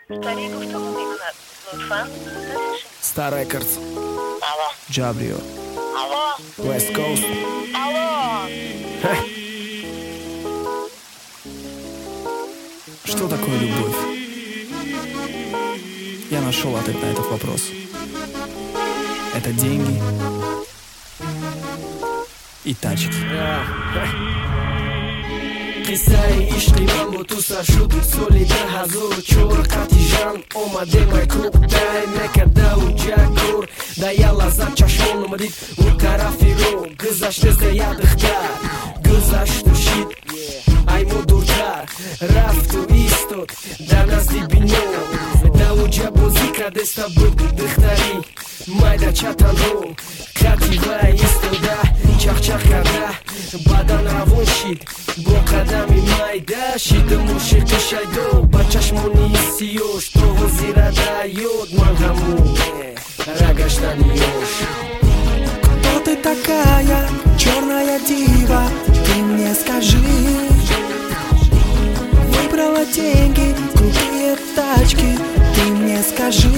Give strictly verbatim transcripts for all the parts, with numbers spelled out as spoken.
Старик автомобильный. Лутфан, Star Records, Алло. Jabrio, Алло. West Coast. Алло. Ха. Что такое любовь? Я нашел ответ на этот вопрос. Это деньги и тачки. қиссаи ишқи ман бо ту сар шуд соли даҳазору чор қати жан омаде майкруб дай мекардау ҷакур да я лаззат чашмон омадид у тарафи ро гузаште за ядихтар гузашту шид ай мо дуртар рафту истод дар назди бино давуҷа бозӣ кардеста буд духтари майда чатанро қати вай истода чахчах карда бадан равон шид бо қадами майда шида мушиқи шайдо ба чашмони сиёш то ҳозирада ёд ман ҳамон рагаштани ёш. Кто ты такая, черная дива, ты мне скажи. Выбрала деньги, крутые тачки, ты мне скажи.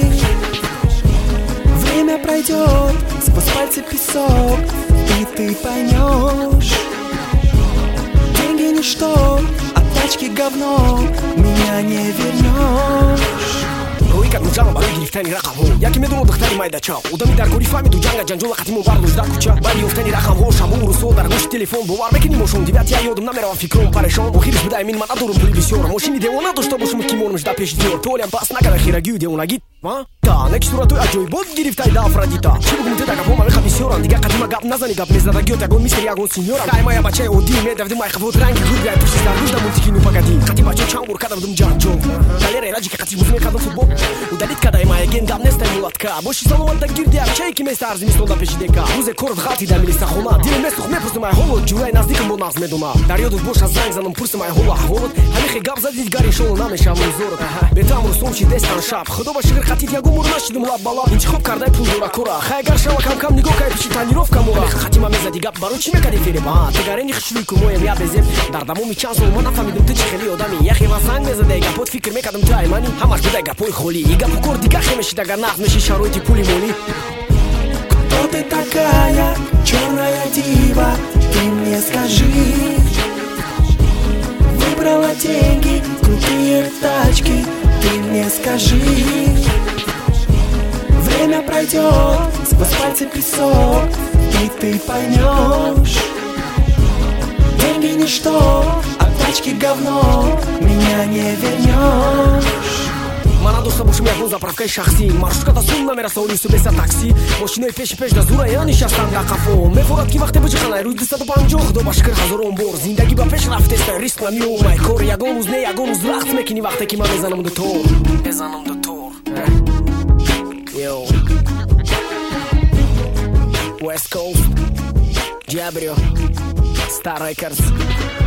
Время пройдет, сквозь пальцы песок, и ты поймешь. Деньги ничто, а тачки говно, меня не вернешь. рӯи кард муҷамма барои гирифтани рақамҳо яке медонад духтари майдача одами дар гори фаҳмиду ҷанга ҷанҷола қатимо бардошта куча баъди ёфтани рақамҳо шабу рӯзҳо дар гӯши телефон бовар мекунӣ мошон дивятия ёдам намеравам фикром парешон охириш бидаи мин ман надорум пули бисёр мошини девона дошта бошум кимонам жда пеши диёр толиам пас накарда хирагию девонагӣ та неки суратои аҷоибот гирифтаи да афрадита чӣ бугум те да гапҳо мамеха бисёрам дигар қадима гап назани гап мезадагиёт ягон мисри ягон синьёрам ай мая бачаи оддӣ медавди майхавот ранги гургай пушти заргӯшда мультики нупагади қати бачо чанд бор кадавдум ҷанҷол галера раҷи ки қати бузӣ мекардам футбол удалит кадай маяген гап нестай мулатка боши саломат да гирди арчае ки места арзимистонда пеши дека рӯзе корот ғалти да милиса хона дил месух мепурсим ай ҳолот ҷурай наздикам бо нағз медона дар ёдот боша занг занам пурсим ай ҳолу аҳволот ҳамихе гап задид гар иншолло намешавам музорот бетамру сомчи дестан шаб худо ба шигр қатит ягон муро нашидум лаб ба лаб интихоб кардай пулдора кора хай гар шава камкам нигоҳ кай пиши танировка мора хатима мезади гап барои чӣ мекади фереба тегарени хишлуи кумоям я безем дар дамоми чанд сол ман нафаҳмидум ту чӣ хели одами яхе ва занг мезадай гапот фикр мекардам ту ай мани ҳамаш будай гапҳои холӣ и гапу кор дигар хемешид агар нағз меши шароити пули молӣ. Кто ты такая, черная дива, ты мне скажи. Выбрала деньги, крутые тачки, ты мне скажи. Время пройдет, сквозь пальцы песок, и ты поймешь. Деньги ничто, а тачки говно, меня не вернешь. ман надошта бошам ягон заправкаи шахсӣ маршрутката сум намераса олису беса таксӣ мошинои пеши пеш да зура я нишастанд да қафо мефорад ки вақте бачақанай рӯзи дусаду панҷоҳ худо ба шукр ҳазорон бор зиндагӣ ба пеш рафтеста риск намиомай кор ягон рӯз не ягон рӯз рақс мекунӣ вақте ки ман мезанам дутор мезанам дутор Yo West Coast Jabrio Star Records